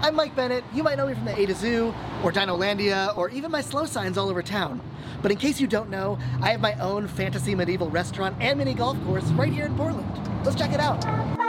I'm Mike Bennett. You might know me from the Ada Zoo, or Dinolandia, or even my slow signs all over town. But in case you don't know, I have my own fantasy medieval restaurant and mini golf course right here in Portland. Let's check it out.